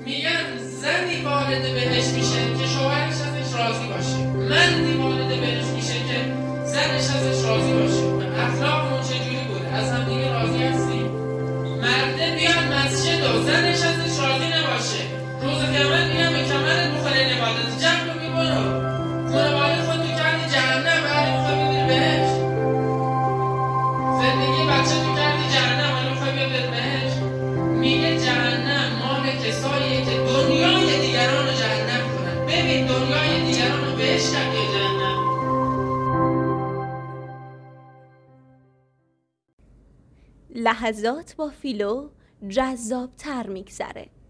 میگن زنی وارد بهش میشه که شوهرش ازش راضی باشه، مردی وارد بهش میشه که زنش ازش راضی باشه. اخلاقمون چجوری بوده؟ از هم دیگه راضی هستیم؟ مرده بیاد مسجد و زنش ازش راضی نباشه، روز قیامت میگن به کمرت بخوره این عبادت جمع رو میبرو خانواده خودتو کردی جهنم، بعد میخوای ببری بهشت. زندگی بچه تو کردی جهنم، ولی میخوای ببری بهشت. میگه جهنم مال کساییه که دنیای دیگران رو جهنم کنن. ببین دنیای دیگران رو بهشت کرد یا جهنم. لحظات با فیلو جذاب‌تر میگذره.